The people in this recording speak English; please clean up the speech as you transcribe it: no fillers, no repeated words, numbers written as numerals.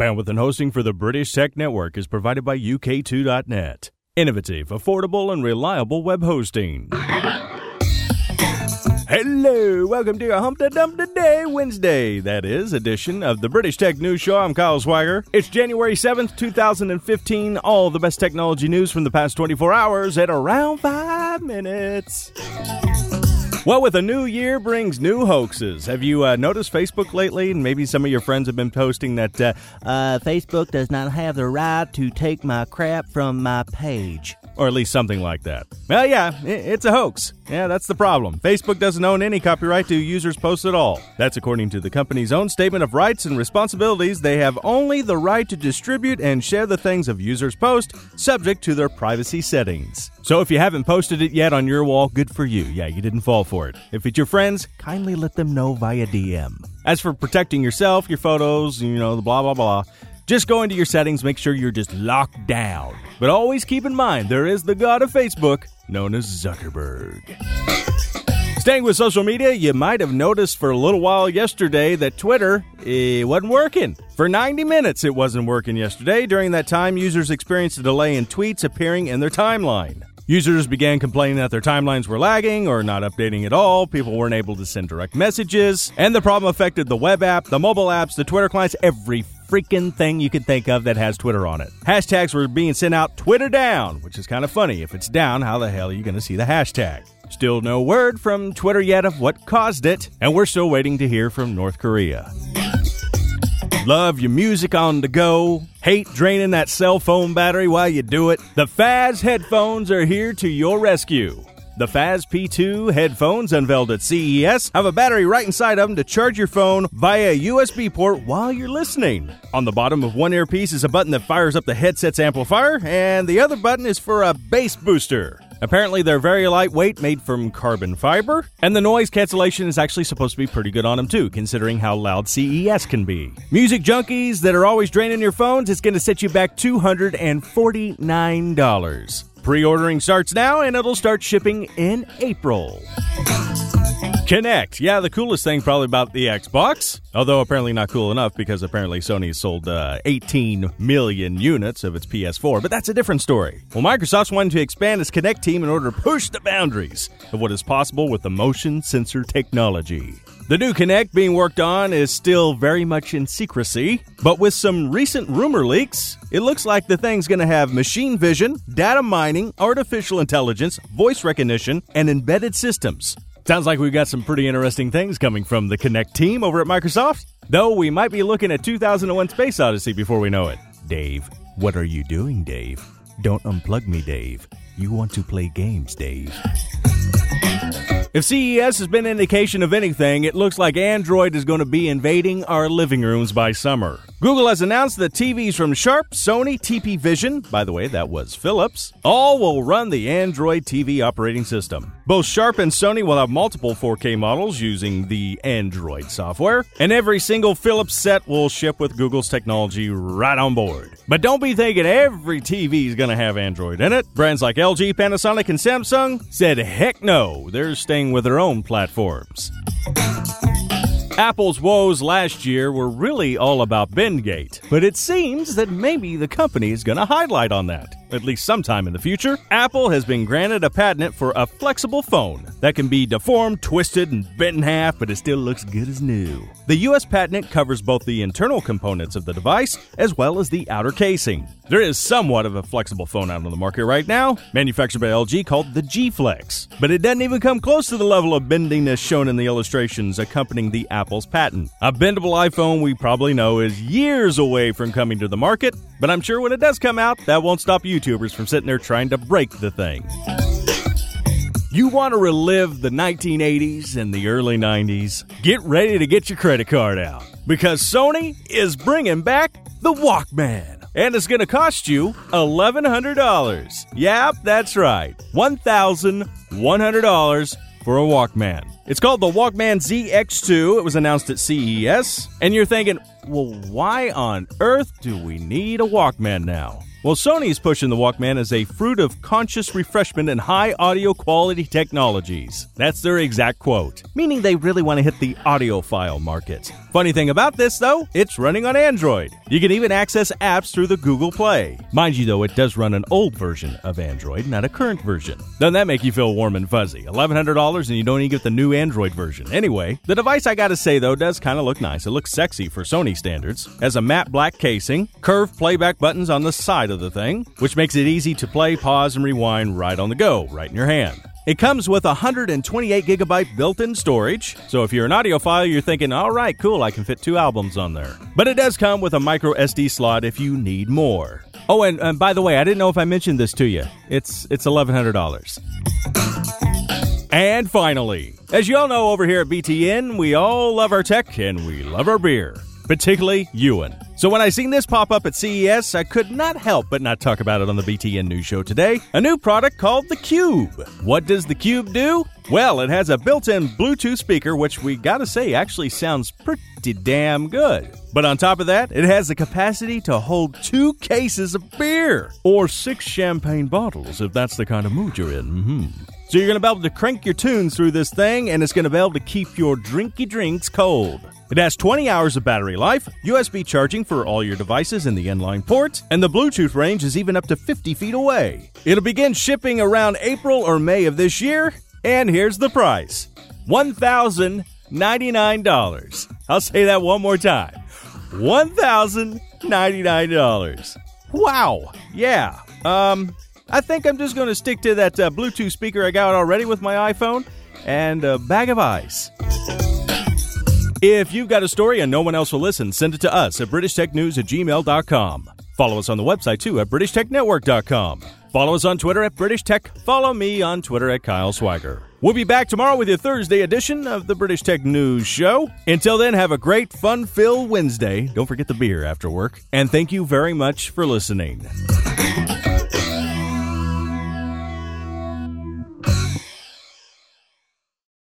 Bandwidth and hosting for the British Tech Network is provided by UK2.net. Innovative, affordable, and reliable web hosting. Hello, welcome to your Hump Da Dump Today Wednesday, that is, edition of the British Tech News Show. I'm Kyle Swagger. It's January 7th, 2015. All the best technology news from the past 24 hours at around 5 minutes. Well, with a new year brings new hoaxes. Have you noticed Facebook lately? And maybe some of your friends have been posting that Facebook does not have the right to take my crap from my page. Or at least something like that. Well, yeah, it's a hoax. Yeah, that's the problem. Facebook doesn't own any copyright to users' posts at all. That's according to the company's own statement of rights and responsibilities. They have only the right to distribute and share the things of users' post, subject to their privacy settings. So if you haven't posted it yet on your wall, good for you. Yeah, you didn't fall for it. If it's your friends, kindly let them know via DM. As for protecting yourself, your photos, the blah, blah, blah, just go into your settings, make sure you're just locked down. But always keep in mind, there is the god of Facebook, known as Zuckerberg. Staying with social media, you might have noticed for a little while yesterday that Twitter wasn't working. For 90 minutes, it wasn't working yesterday. During that time, users experienced a delay in tweets appearing in their timeline. Users began complaining that their timelines were lagging or not updating at all. People weren't able to send direct messages. And the problem affected the web app, the mobile apps, the Twitter clients, every freaking thing you can think of that has Twitter on it. Hashtags were being sent out, Twitter down, which is kind of funny. If it's down, how the hell are you going to see the hashtag? Still no word from Twitter yet of what caused it, and we're still waiting to hear from North Korea. Love your music on the go. Hate draining that cell phone battery while you do it. The Faz headphones are here to your rescue. The Faz P2 headphones, unveiled at CES, have a battery right inside of them to charge your phone via a USB port while you're listening. On the bottom of one earpiece is a button that fires up the headset's amplifier, and the other button is for a bass booster. Apparently, they're very lightweight, made from carbon fiber, and the noise cancellation is actually supposed to be pretty good on them too, considering how loud CES can be. Music junkies that are always draining your phones, it's going to set you back $249. Pre-ordering starts now, and it'll start shipping in April. Kinect. Yeah, the coolest thing probably about the Xbox, although apparently not cool enough because apparently Sony sold 18 million units of its PS4, but that's a different story. Well, Microsoft's wanting to expand its Kinect team in order to push the boundaries of what is possible with the motion sensor technology. The new Kinect being worked on is still very much in secrecy, but with some recent rumor leaks, it looks like the thing's going to have machine vision, data mining, artificial intelligence, voice recognition, and embedded systems. Sounds like we've got some pretty interesting things coming from the Kinect team over at Microsoft, though we might be looking at 2001 Space Odyssey before we know it. Dave, what are you doing, Dave? Don't unplug me, Dave. You want to play games, Dave. If CES has been an indication of anything, it looks like Android is going to be invading our living rooms by summer. Google has announced that TVs from Sharp, Sony, TP Vision, by the way, that was Philips, all will run the Android TV operating system. Both Sharp and Sony will have multiple 4K models using the Android software, and every single Philips set will ship with Google's technology right on board. But don't be thinking every TV is going to have Android in it. Brands like LG, Panasonic, and Samsung said heck no, they're staying with their own platforms. Apple's woes last year were really all about Bendgate, but it seems that maybe the company is going to highlight on that. At least sometime in the future, Apple has been granted a patent for a flexible phone that can be deformed, twisted, and bent in half, but it still looks good as new. The U.S. patent covers both the internal components of the device as well as the outer casing. There is somewhat of a flexible phone out on the market right now, manufactured by LG, called the G Flex, but it doesn't even come close to the level of bendiness shown in the illustrations accompanying the Apple's patent. A bendable iPhone we probably know is years away from coming to the market, but I'm sure when it does come out, that won't stop YouTubers from sitting there trying to break the thing. You want to relive the 1980s and the early 90s? Get ready to get your credit card out, because Sony is bringing back the Walkman. And it's going to cost you $1,100. Yep, that's right. $1,100 for a Walkman. It's called the Walkman ZX2. It was announced at CES. And you're thinking, well, why on earth do we need a Walkman now? Well, Sony's pushing the Walkman as a fruit of conscious refreshment and high audio quality technologies. That's their exact quote, meaning they really want to hit the audiophile market. Funny thing about this, though, it's running on Android. You can even access apps through the Google Play. Mind you, though, it does run an old version of Android, not a current version. Doesn't that make you feel warm and fuzzy? $1,100 and you don't even get the new Android version. Anyway, the device, I gotta say, though, does kind of look nice. It looks sexy for Sony standards. Has a matte black casing, curved playback buttons on the side of the thing, which makes it easy to play, pause, and rewind right on the go, right in your hand. It comes with 128 gigabyte built-in storage, so if you're an audiophile, you're thinking, all right, cool, I can fit 2 albums on there. But it does come with a micro SD slot if you need more. Oh, and by the way, I didn't know if I mentioned this to you. It's $1,100. And finally, as you all know over here at BTN, we all love our tech and we love our beer, particularly Ewan. So when I seen this pop up at CES, I could not help but not talk about it on the BTN News Show today. A new product called the Cube. What does the Cube do? Well, it has a built-in Bluetooth speaker, which we gotta say actually sounds pretty damn good. But on top of that, it has the capacity to hold 2 cases of beer, or 6 champagne bottles if that's the kind of mood you're in. So you're gonna be able to crank your tunes through this thing, and it's gonna be able to keep your drinky drinks cold. It has 20 hours of battery life, USB charging for all your devices in the inline port, and the Bluetooth range is even up to 50 feet away. It'll begin shipping around April or May of this year, and here's the price. $1,099. I'll say that one more time. $1,099. Wow. Yeah. I think I'm just going to stick to that Bluetooth speaker I got already with my iPhone and a bag of ice. If you've got a story and no one else will listen, send it to us at BritishTechNews@gmail.com. Follow us on the website, too, at BritishTechNetwork.com. Follow us on Twitter at British Tech. Follow me on Twitter at Kyle Swagger. We'll be back tomorrow with your Thursday edition of the British Tech News Show. Until then, have a great, fun-filled Wednesday. Don't forget the beer after work. And thank you very much for listening.